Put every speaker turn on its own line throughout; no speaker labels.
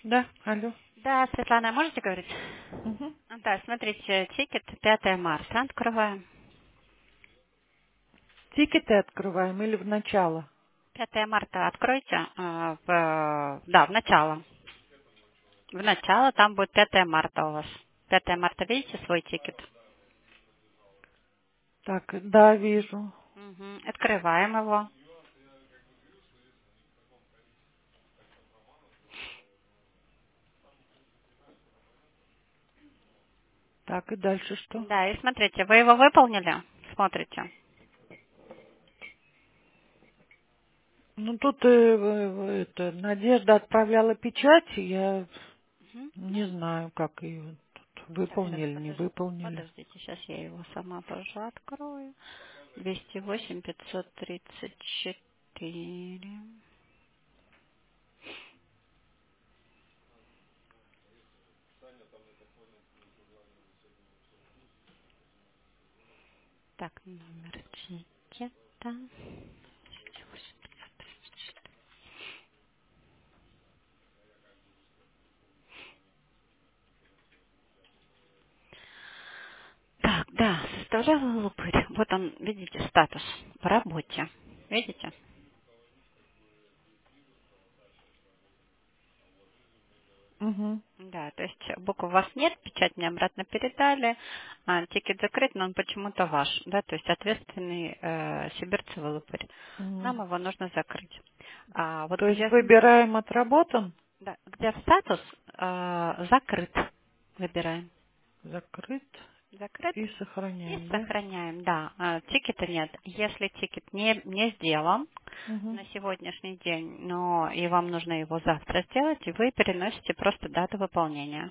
Да, алло.
Да, Светлана, можете говорить?
Мгм.
Да, смотрите, тикет 5 марта открываем.
Тикеты открываем или в начало?
5 марта откройте, да, в начало. В начало там будет 5 марта у вас. 5 марта, видите свой тикет?
Так, да, вижу.
Мгм. Открываем его.
Так, и дальше что?
Да, и смотрите, вы его выполнили? Смотрите.
Ну, тут это, Надежда отправляла печать, я
Мгм.
не знаю, как ее тут
Сейчас,
выполнили, не выполнили.
подождите, сейчас я его сама тоже открою. 208 534. Так, номер тикета. Так, да, составляла лупырь. Вот он, видите, статус по работе. Видите?
Угу,
Да, то есть букв у вас нет, печать мне обратно передали, тикет закрыт, но он почему-то ваш, да, то есть ответственный Сибирцева лупырь.
угу.
Нам его нужно закрыть. А вот
То есть
где,
выбираем отработан,
да, где статус закрыт, выбираем.
закрыт
Закрыт
и
и
сохраняем, да?
сохраняем, да. Тикета нет. Если тикет не сделан
Угу,
на сегодняшний день, но и вам нужно его завтра сделать, и вы переносите просто дату выполнения.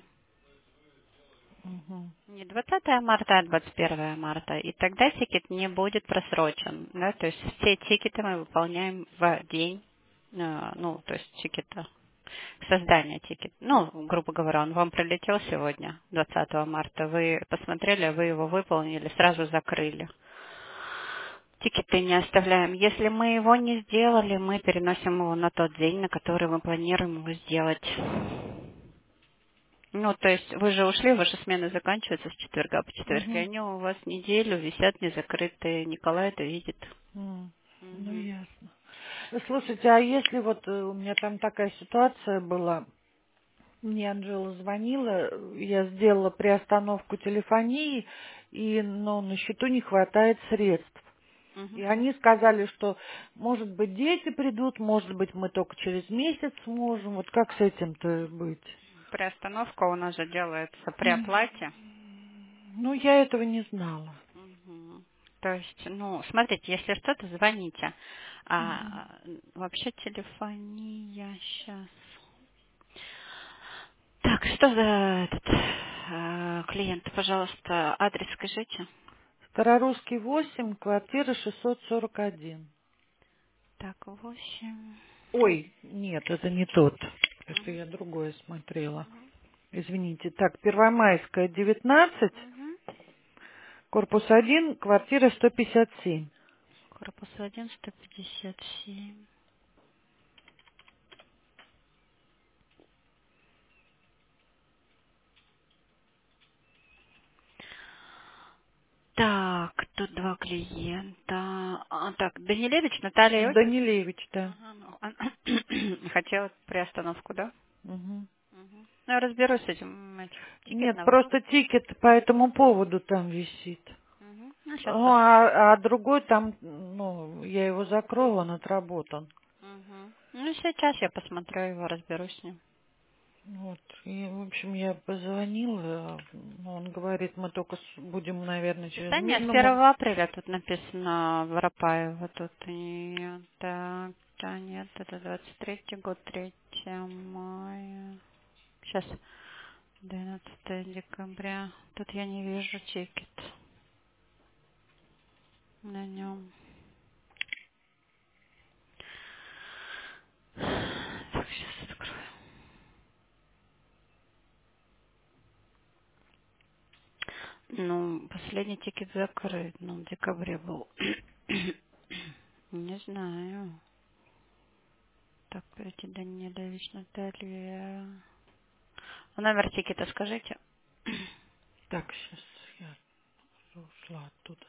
угу,
Не 20 марта, а 21 марта. И тогда тикет не будет просрочен. Да? То есть все тикеты мы выполняем в день, ну, то есть тикета, создания тикета. Ну, грубо говоря, он вам прилетел сегодня, 20 марта. Вы посмотрели, вы его выполнили, сразу закрыли. Тикеты не оставляем. Если мы его не сделали, мы переносим его на тот день, на который мы планируем его сделать. Ну, то есть вы же ушли, ваши смены заканчиваются с четверга по четверг, и
угу.
они у вас неделю висят незакрытые. Николай это видит.
Ну,
Мгм.
ясно. Слушайте, а если вот у меня там такая ситуация была, мне Анжела звонила, я сделала приостановку телефонии, и, но на счету не хватает средств. И
Мгм.
они сказали, что, может быть, дети придут, может быть, мы только через месяц сможем. Вот как с этим-то быть?
Приостановка у нас же делается при
М,
оплате.
Ну, я этого не знала.
Мгм. То есть, ну, смотрите, если что-то, звоните.
Мгм.
Вообще телефония сейчас. Так, что за этот клиент, пожалуйста, адрес скажите.
Старорусский 8, квартира 641.
Так, 8.
Ой, нет, это не тот. Это я другое смотрела. Извините. Так, Первомайская, 19, корпус 1, квартира 157.
Корпус 1, 157. Так, тут два клиента. Так, Данилевич, Наталья Иосиф.
Данилевич, да.
Ага, ну, хотела приостановку, да?
Мгм.
Мгм. Ну, я разберусь с этим тикет
Нет,
на выход.
просто тикет по этому поводу там висит.
Мгм. Ну, сейчас
Ну,
посмотрим.
а другой там, ну, я его закрыла, он отработан.
Мгм. Ну, сейчас я посмотрю его, разберусь с ним.
Вот, и, в общем, я позвонила, он говорит, мы только будем, наверное, через
Да нет, с
Мирному.
1 апреля тут написано Воропаева. Тут и так, да, нет, это 23-й год, 3 мая. Сейчас, 12 декабря. Тут я не вижу тикет на нем. Так, сейчас открою. Ну, последний тикет закрыт, ну, в декабре был. Не знаю. Так, Данилевич, Наталья. Номер тикета скажите.
Так, сейчас я ушла оттуда.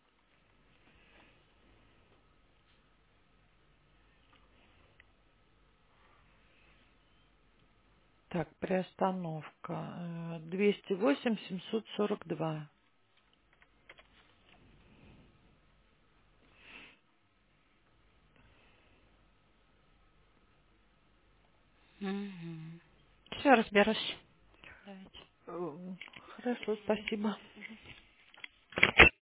Так, приостановка. 208 742.
Все, разберусь. Давайте.
Хорошо, спасибо.